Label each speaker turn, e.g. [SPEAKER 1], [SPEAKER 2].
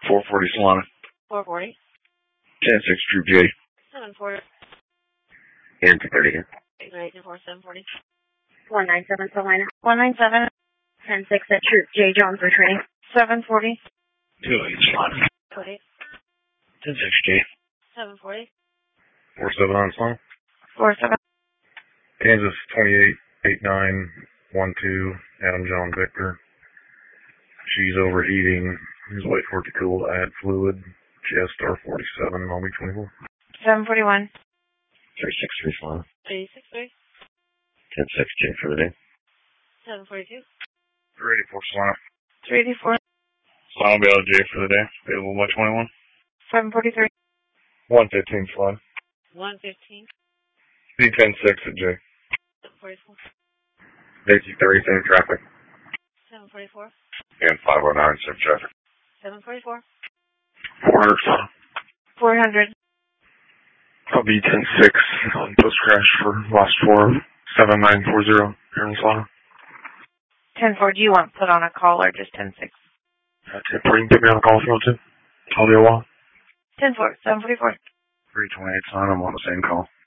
[SPEAKER 1] 440 Solana.
[SPEAKER 2] 440.
[SPEAKER 1] 10-6 Troop J.
[SPEAKER 2] 740.
[SPEAKER 3] And 30 here.
[SPEAKER 2] 894, 740.
[SPEAKER 4] 197 Solana. 197. 10-6 at Troop J. Jones returning. 740.
[SPEAKER 1] 2-8 Solana.
[SPEAKER 2] 28.
[SPEAKER 1] 10-6 J.
[SPEAKER 2] 740.
[SPEAKER 5] 47 on Solana.
[SPEAKER 4] 47.
[SPEAKER 5] Kansas 28-89-12, Adam John Victor. She's overheating. Just wait for it to cool to add fluid. She has star 47 and I'll be 24.
[SPEAKER 4] 741.
[SPEAKER 3] 363 Solana.
[SPEAKER 2] 363.
[SPEAKER 3] 10-6 J for the day.
[SPEAKER 2] 742.
[SPEAKER 5] 384 Solana.
[SPEAKER 4] 384.
[SPEAKER 5] Solana will be out of J for the day. Available by 21.
[SPEAKER 4] 743.
[SPEAKER 5] 115 Solana.
[SPEAKER 2] 115.
[SPEAKER 5] D10-6 at J.
[SPEAKER 2] 744.
[SPEAKER 3] Daisy 30, same traffic.
[SPEAKER 2] 744.
[SPEAKER 3] And 509, same traffic.
[SPEAKER 2] 744.
[SPEAKER 5] 400 Solana.
[SPEAKER 4] 400.
[SPEAKER 5] I'll be 10-6 on post crash for lost 47940 here in Solana.
[SPEAKER 4] 10-4. Do you want put on a call or just 10-6?
[SPEAKER 5] That's it. You can put me on a call if you want to. I'll be a while.
[SPEAKER 4] 10-4. 744.
[SPEAKER 5] 328 Solana. I'm on the same call.